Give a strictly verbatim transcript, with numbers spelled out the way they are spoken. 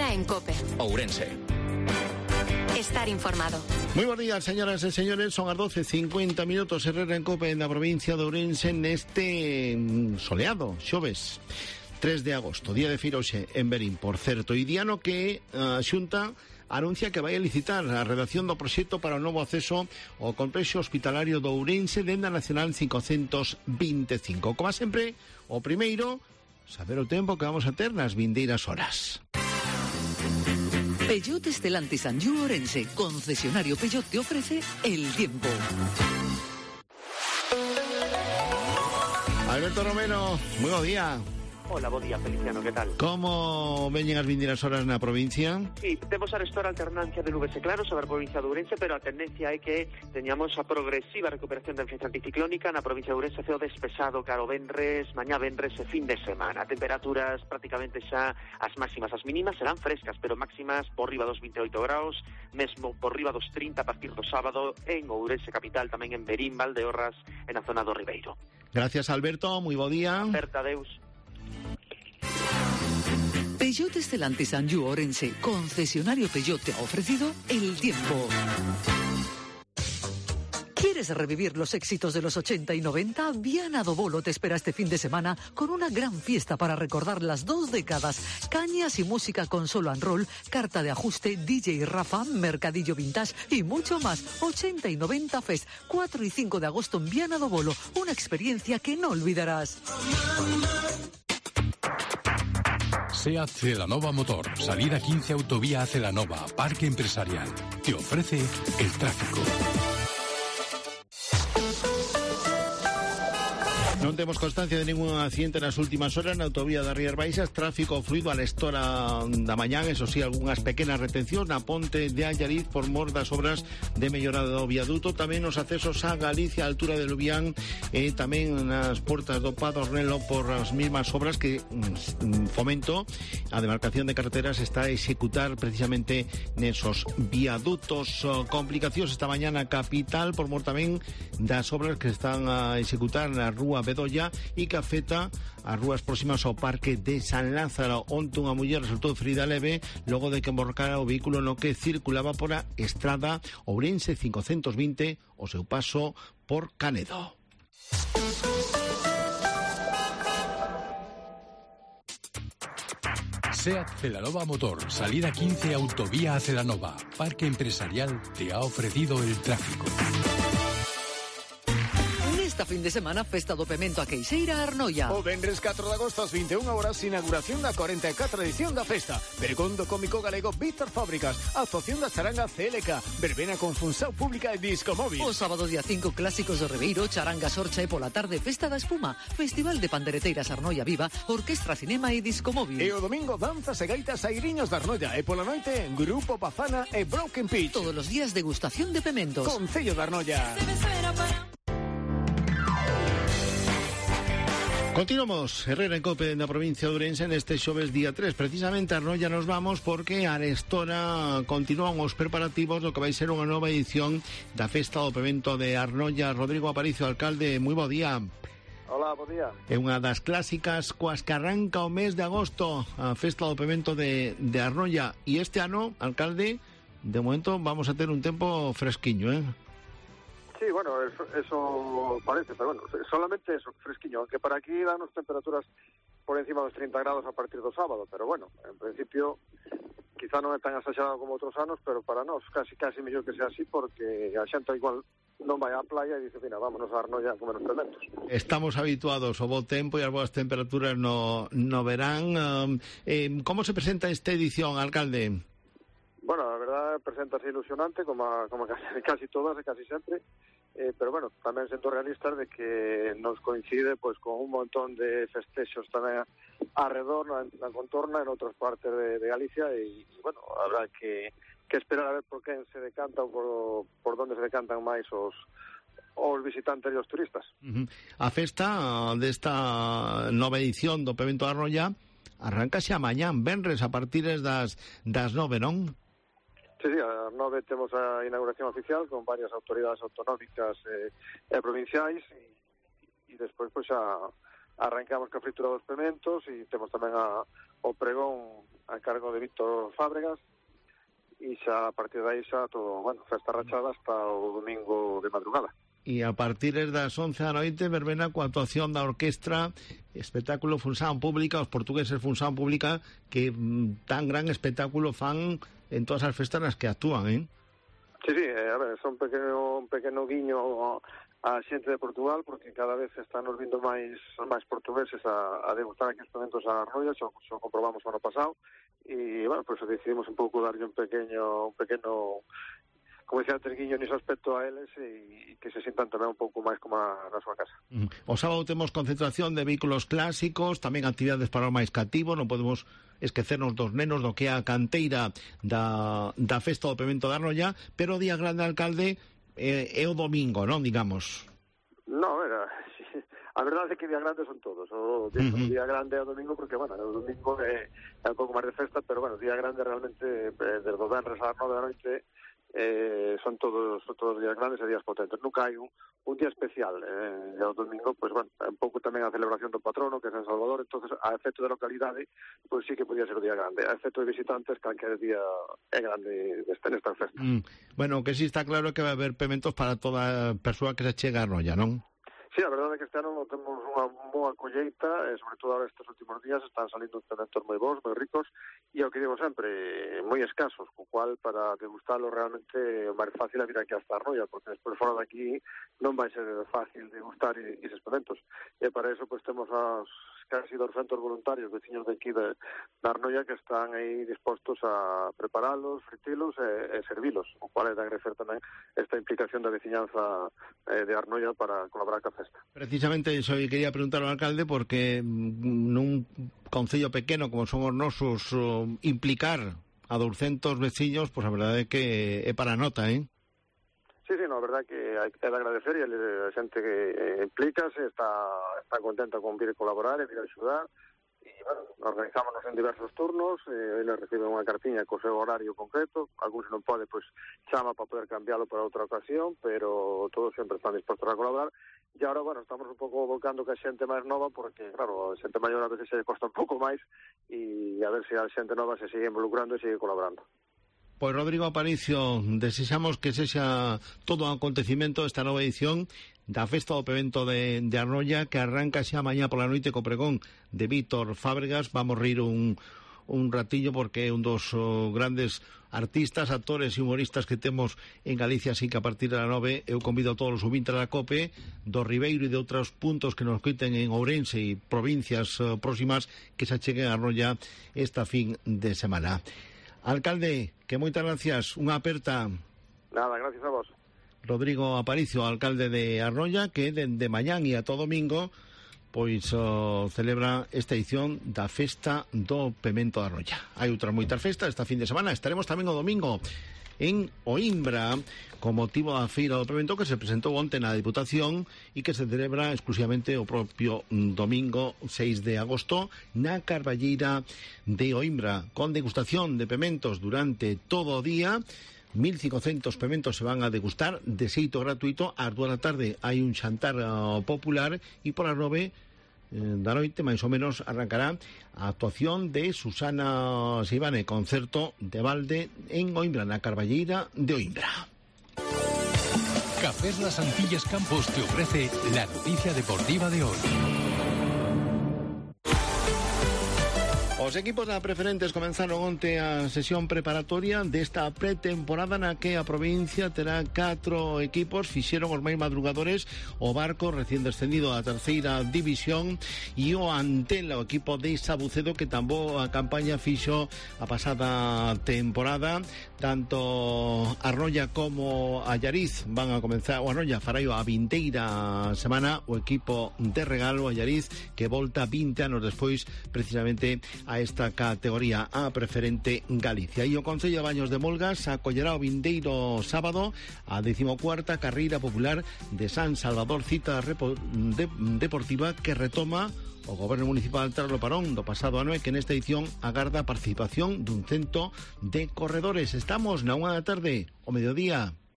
Día en COPE. Ourense. Estar informado. Moi bons días, señoras e señores. Son as doce e cincuenta minutos. Herrera en COPE na provincia de Ourense neste soleado xoves tres de agosto, día de feira hoxe en Verín, por certo, e día no que a Xunta anuncia que vai a licitar a redacción do proxecto para o novo acceso ao complexo hospitalario do Ourense dende a Nacional cincocentos veinticinco. Como sempre, o primeiro, saber o tempo que vamos a ter nas vindeiras horas. Peugeot Stellantis Anjou Ourense, concesionario Peugeot, te ofrece el tiempo. Alberto Romero, moi bo día. Hola, bo día, Feliciano, que tal? Como veñen as vindeiras horas na provincia? Sí, temos a restora alternancia de nubes e claros sobre a provincia de Ourense, pero a tendencia é que teñamos a progresiva recuperación da influencia anticiclónica na provincia de Ourense, ceo despexado caro venres, mañá venres e fin de semana. Temperaturas prácticamente xa as máximas, as mínimas serán frescas, pero máximas por riba dos veintioito graus, mesmo por riba dos trinta a partir do sábado en Ourense capital, tamén en Verín, Valdeorras e na zona do Ribeiro. Gracias, Alberto, moi bo día. Aperta, Deus. Peugeot Stellantis Anjou Ourense, concesionario Peugeot, te ha ofrecido el tiempo. ¿Quieres revivir los éxitos de los ochenta y noventa? Viana do Bolo te espera este fin de semana con una gran fiesta para recordar las dos décadas. Cañas y música con solo and roll, carta de ajuste, D J Rafa, mercadillo vintage y mucho más. ochenta y noventa Fest, cuatro y cinco de agosto en Viana do Bolo. Una experiencia que no olvidarás. SEAT Celanova Motor, salida quince autovía a Celanova, Parque Empresarial. Te ofrece el tráfico. Non temos constancia de ningún accidente nas últimas horas na autovía da Rías Baixas, tráfico fluido a lestora da mañán, eso sí, algunhas pequenas retencións na ponte de Allariz por mor das obras de mellorado do viaduto, tamén os accesos a Galicia a altura de Lubián e tamén nas portas do Padornelo por as mismas obras que mm, Fomento, a demarcación de carreteras, está a executar precisamente nesos viadutos. Complicacións esta mañana capital por mor tamén das obras que están a executar na rúa Bedolla e que afecta as rúas próximas ao Parque de San Lázaro. Onte unha muller resultou ferida leve logo de que emborcara o vehículo no que circulaba por a estrada Ourense cincocentos vinte o seu paso por Canedo. SEAT Celanova Motor, salida quince autovía a Celanova, Parque Empresarial, te ha ofrecido el tráfico. Esta fin de semana, festa do Pemento a Queixeira Arnoia. O venres catro de agosto ás vinte e unha horas, inauguración da cuarenta e catro edición da festa. Vergón do cómico galego Víctor Fábricas, actuación da charanga C L K, verbena con função pública e disco móvil. O sábado día cinco, clásicos do Ribeiro, charanga Sorcha e pola tarde, festa da espuma, Festival de Pandereteiras Arnoia Viva, Orquestra Cinema e disco móvil. E o domingo, danzas e gaitas airiños da Arnoia, e pola noite, Grupo Pazana e Broken Pitch. Todos os días degustación de pementos. Concello da Arnoia. Continuamos, Herrera en COPE na provincia de Ourense neste xoves día tres. Precisamente a Arnoia nos vamos porque a Arestora continúan os preparativos do que vai ser unha nova edición da Festa do Pemento de Arnoia. Rodrigo Aparicio, alcalde, moi bo día. Hola, bo día. É unha das clásicas coas que arranca o mes de agosto a Festa do Pemento de, de Arnoia. E este ano, alcalde, de momento vamos a ter un tempo fresquiño, eh? Sí, bueno, eso, eso parece, pero bueno, solamente eso, fresquiño, aunque para aquí dan unas temperaturas por encima dos treinta grados a partir do sábado, pero bueno, en principio quizá non é tan exagerado como outros anos, pero para nós casi casi mellor que sea así, porque a xente igual non vai á playa e dice, mira, vámonos a Arnoia con menos pementos. Estamos habituados ao bo tempo e as boas temperaturas no, no verán. Um, eh, como se presenta esta edición, alcalde? Bueno, a verdade, presenta-se ilusionante, como, a, como casi, casi todas e casi sempre, eh, pero bueno, tamén sendo realistas de que nos coincide pues con un montón de festexos tamén alrededor, na, na contorna, en outras partes de, de Galicia, e, e bueno, habrá que, que esperar a ver por quen se decanta ou por, por donde se decantan máis os os visitantes e os turistas. Uh-huh. A festa desta nova edición do Pemento de Arnoia arrancase a mañán, venres, a partir das, das nove, non? Sí, sí, a nove temos a inauguración oficial con varias autoridades autonómicas e, e provinciais e, e despois pois a arrancamos ca fritura dos pementos e temos tamén a, o pregón a cargo de Víctor Fábregas e xa a partir de aí xa todo, bueno, festa rachada hasta o domingo de madrugada. E a partir das once da noite verbena coa actuación da orquestra espectáculo Función Pública, os portugueses Función Pública, que mm, tan gran espectáculo fan en todas as festas nas que actúan, eh? Sí, sí, eh, a ver, son un pequeno, un pequeno guiño a xente de Portugal, porque cada vez están nos vindo máis máis portugueses a, a degustar aquí os pementos a Arnoia, xo, xo comprobamos o ano pasado, e, bueno, pues decidimos un pouco darlle un pequeño, un pequeno, como decía antes, guiño nese aspecto a eles e, e que se sintan tamén un pouco máis como a, na súa casa. Mm. O sábado temos concentración de vehículos clásicos, tamén actividades para o máis cativo, non podemos esquecernos dos nenos do que é a canteira da, da festa do Pemento da Arnoia, pero o día grande, alcalde, é, é o domingo, non, digamos? No, era... A verdade é que día grande son todos. O día, uh-huh. o día grande é o domingo porque, bueno, o domingo é, é un pouco máis de festa, pero, bueno, o día grande realmente, eh, desde o venres ás nove da noite, eh, son todos son todos días grandes e días potentes. Nunca hai un, un día especial. Eh, e o domingo, pues, bueno, é un pouco tamén a celebración do patrono, que é San Salvador, entonces a efecto de localidade, pues sí que podía ser o día grande. A efecto de visitantes, calquer día é grande nesta, nesta festa. Mm. Bueno, que sí está claro que vai haber pementos para toda persoa que se chega a Arnoia, non? Sí, a verdade é que este ano temos unha boa colleita, e sobre todo ahora estes últimos días están salindo pementos moi bons, moi ricos, e o que digo sempre, moi escasos, co cual para degustalo realmente é máis fácil a vir aquí hasta Arnoia, porque despois fora daqui non vai ser fácil degustar eses pementos. E para eso pues temos as casi doscientos voluntarios veciños de aquí de, de Arnoia que están aí dispostos a preparalos, fritilos e, e servilos, o cual é de agradecer tamén esta implicación da veciñanza eh, de Arnoia para colaborar ca festa. Precisamente iso quería preguntar ao alcalde, porque nun concello pequeno como son os nosos, uh, implicar a doscientos veciños, pois pues a verdade é que é para nota, eh? Sí, sí, no, a verdade que hai que agradecer e a xente que eh, implícase, está, está contenta con vir a colaborar e vir a axudar, e, bueno, organizámonos en diversos turnos, e eles reciben unha cartiña co seu horario concreto, algún se non pode, pois, chama para poder cambiarlo para outra ocasión, pero todos sempre están dispostos a colaborar, e agora, bueno, estamos un pouco volcando que a xente máis nova, porque, claro, a xente maior a veces se costa un pouco máis, e a ver se a xente nova se sigue involucrando e sigue colaborando. Pois Rodrigo Aparicio, desexamos que sexa todo o acontecimento esta nova edición da Festa do Pemento de, de Arnoia, que arranca xa mañá pola noite co pregón de Víctor Fábregas. Vamos rir un, un ratillo porque é un dos oh, grandes artistas, actores e humoristas que temos en Galicia, así que a partir da nove eu convido a todos os ouvintes da COPE do Ribeiro e de outros puntos que nos coiten en Ourense e provincias uh, próximas que se acheguen a Arnoia esta fin de semana. Alcalde, que moitas gracias, unha aperta. Nada, gracias a vos. Rodrigo Aparicio, alcalde de Arnoia, que dende mañán e ata domingo pois oh, celebra esta edición da Festa do Pemento da Arnoia. Hai outras moitas festas esta fin de semana. Estaremos tamén o domingo en Oimbra con motivo da Feira do Pemento que se presentou onte na Diputación e que se celebra exclusivamente o propio domingo seis de agosto na Carballeira de Oimbra, con degustación de pementos durante todo o día. mil cincocentos pementos se van a degustar de xeito gratuito. Ás dúas da tarde hai un xantar uh, popular e por as nove da noite, máis ou menos, arrancará a actuación de Susana Seivane, concerto de balde en Oimbra, na Carballeira de Oimbra. Cafés Las Antillas Campos te ofrece la noticia deportiva de hoy. Os equipos da Preferentes comenzaron onte a sesión preparatoria desta pretemporada na que a provincia terá catro equipos. Fixeron os máis madrugadores o Barco, recién descendido a terceira división, e o Antela, o equipo de Sabucedo, que tambó a campaña fixo a pasada temporada. Tanto Arnoia como Allariz van a comenzar, o Arnoia fará a vindeira semana o equipo de Regalo, Allariz, que volta vinte anos despois precisamente a esta categoría A Preferente Galicia. E o Concello de Baños de Molgas acollerá o vindeiro sábado a decimocuarta carreira popular de San Salvador, cita repo, de, deportiva que retoma o Goberno Municipal tras o parón do pasado ano e que nesta edición agarda a participación dun cento de corredores. Estamos na unha da tarde, o mediodía.